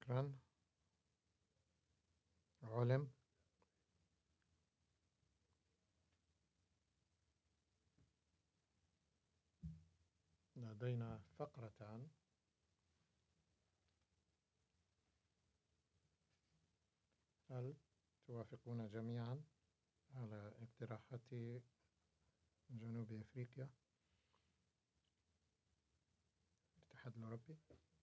شكرا. علم. لدينا فقرتان. هل توافقون جميعا على اقتراحات جنوب أفريقيا الاتحاد الأوروبي؟